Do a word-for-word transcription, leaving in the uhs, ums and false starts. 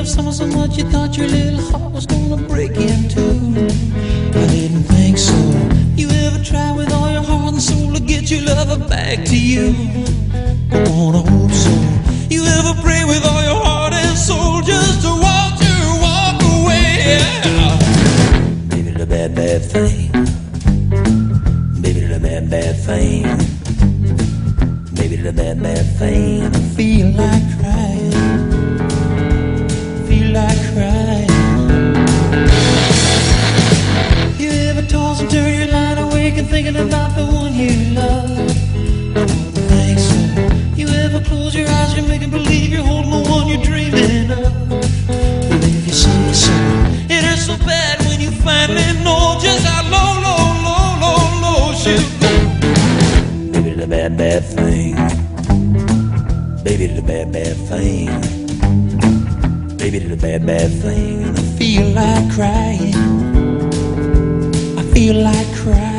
love someone so much you thought your little heart was gonna break in two. I didn't think so. You ever try with all your heart and soul to get your lover back to you? I wanna hope so. You ever pray with all your heart and soul just to watch her walk away? Yeah. Baby, the bad, bad thing. Baby, the bad, bad thing. Baby, the bad, bad thing. I feel like crying. Feel like crying. You ever toss and turn your line awake and thinking about the one you love? I don't think so. You ever close your eyes and making believe you're holding the one you're dreaming of? Well, if you say so, it hurts so bad when you finally know just how low, low, low, low, low she'll go. Baby, the bad, bad thing. Baby, the bad, bad thing. Baby, the bad, bad thing. And I feel like crying. I feel like crying.